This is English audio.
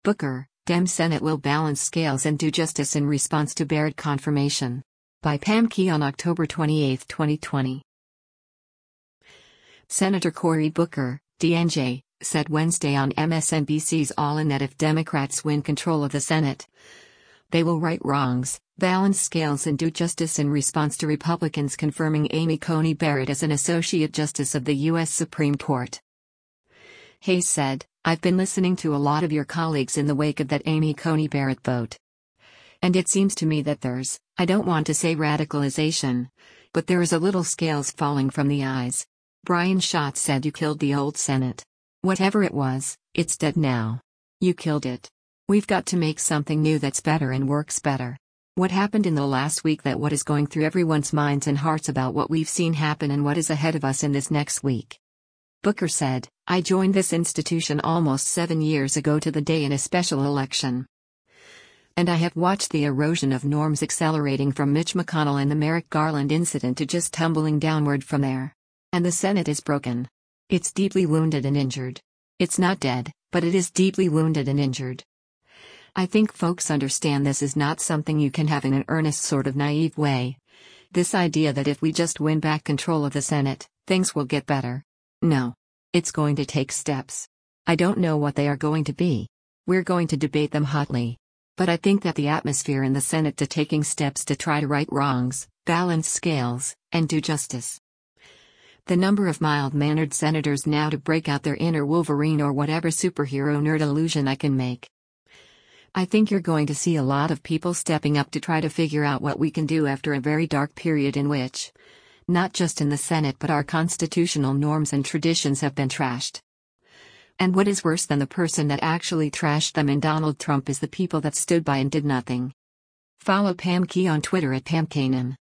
Booker, Dem Senate will balance scales and do justice in response to Barrett confirmation. By Pam Key on October 28, 2020. Senator Cory Booker, DNJ, said Wednesday on MSNBC's All In that if Democrats win control of the Senate, they will right wrongs, balance scales and do justice in response to Republicans confirming Amy Coney Barrett as an Associate Justice of the U.S. Supreme Court. Hayes said, "I've been listening to a lot of your colleagues in the wake of that Amy Coney Barrett vote. And it seems to me that there's, I don't want to say radicalization, but there is a little scales falling from the eyes. Brian Schatz said you killed the old Senate. Whatever it was, it's dead now. You killed it. We've got to make something new that's better and works better. What happened in the last week that what is going through everyone's minds and hearts about what we've seen happen and what is ahead of us in this next week." Booker said, "I joined this institution almost 7 years ago to the day in a special election. And I have watched the erosion of norms accelerating from Mitch McConnell and the Merrick Garland incident to just tumbling downward from there. And the Senate is broken. It's deeply wounded and injured. It's not dead, but it is deeply wounded and injured. I think folks understand this is not something you can have in an earnest sort of naive way. This idea that if we just win back control of the Senate, things will get better. No. It's going to take steps. I don't know what they are going to be. We're going to debate them hotly. But I think that the atmosphere in the Senate to taking steps to try to right wrongs, balance scales, and do justice. The number of mild-mannered senators now to break out their inner Wolverine or whatever superhero nerd illusion I can make. I think you're going to see a lot of people stepping up to try to figure out what we can do after a very dark period in which, not just in the Senate but our constitutional norms and traditions have been trashed. And what is worse than the person that actually trashed them in Donald Trump is the people that stood by and did nothing." Follow Pam Key on Twitter at PamKanan.